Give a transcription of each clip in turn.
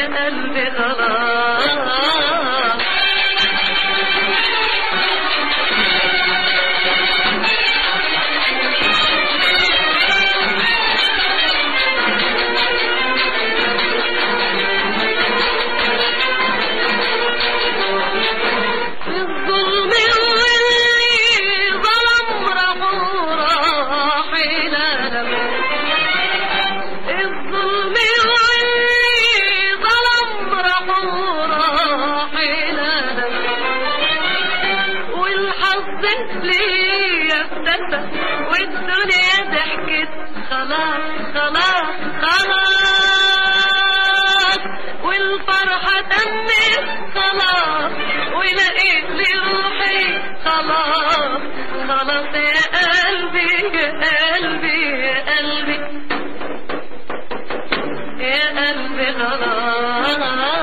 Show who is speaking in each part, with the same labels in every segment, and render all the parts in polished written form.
Speaker 1: قلبي خلاص. والدنيا ضحكت خلاص خلاص خلاص، والفرحة تمت خلاص، ولقيت لي روحي خلاص خلاص. يا قلبي يا قلبي يا قلبي يا قلبي خلاص.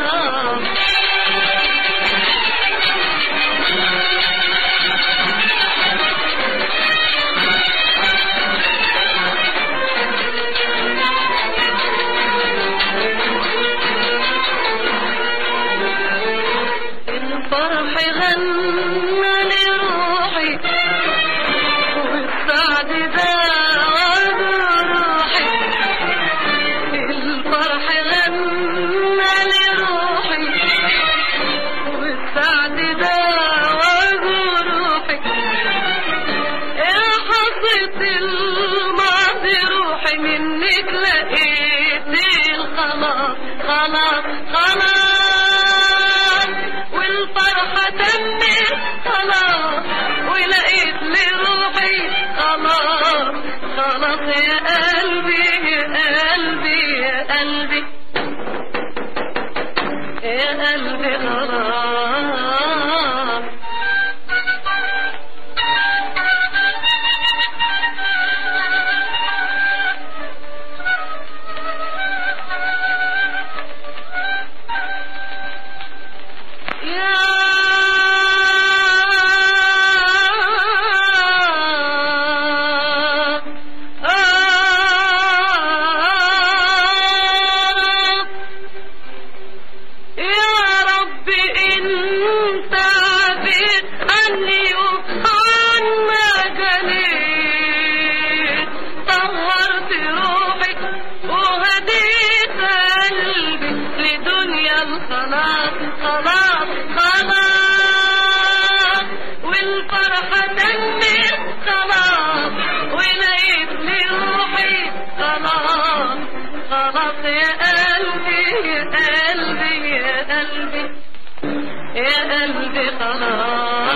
Speaker 1: الفرح غنى لروحي والسعد داوى روحي، الفرح غنى لروحي والسعد داوى روحي. يا حظة الماضي روحي منك لقيت الخلاص خلاص خلاص، والفرحة تمت خلاص، ولقيت لي روحي خلاص خلاص. يا قلبي يا قلبي يا قلبي يا قلبي خلاص. خلاص خلاص خلاص، والفرحة تمت خلاص، ولقيت لي روحي خلاص خلاص. يا قلبي يا قلبي يا قلبي يا قلبي خلاص.